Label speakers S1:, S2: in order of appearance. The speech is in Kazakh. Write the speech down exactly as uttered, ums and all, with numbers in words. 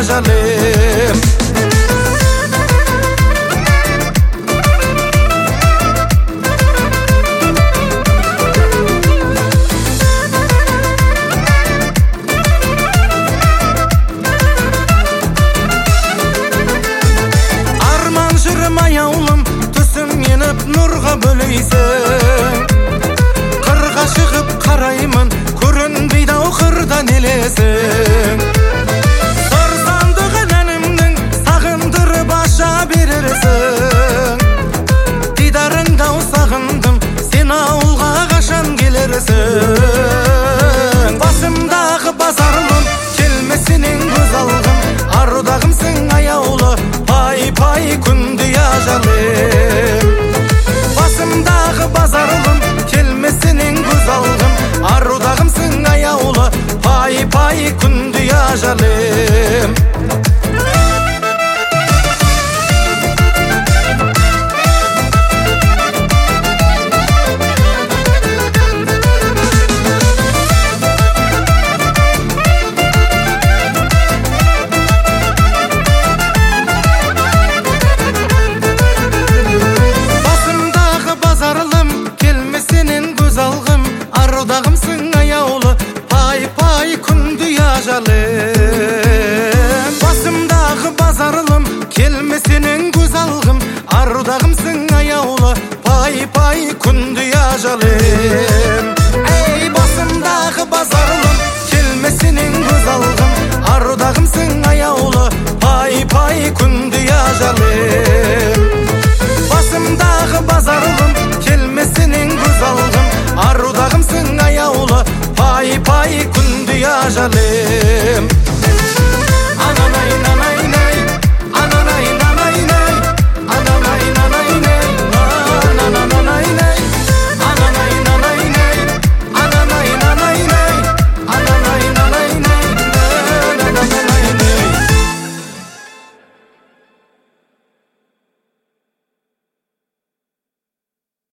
S1: jalim. Arman jürmay aulum tüsüm yenip nurga böleysen. Kırga çıkıp karayımın көрінбейді ау қырдан елесің. Сарсандығын әнімнің сағындырып аша берерсің. Дидарыңды ау сағындым, сен ауылға қашан келерсің. Басымдағы базарым, келмесінен көз алғым. Арудағымсың аяулы, пай-пай күнді ажалым. Басымдағы базарым, келмесінен көз алғым. Арудағымсың аяулы, пай-пай күнді ажалым. Басымдағы базарылым, келмесінен көз алғым. Арудағымсың аяулы, пай-пай күнді ажалым. Басымдағы базарылым, келмесінен көз алғым. Арудағымсың аяулы, пай-пай күнді ажалым. Эй, басымдағы базарылым, келмесінен көз алғым. Арудағымсың аяулы, пай-пай күнді ажалым. Басымдағы базарылым, келмесінен көз алғым. Арудағымсың аяулы, пай-пай күнді ажалым.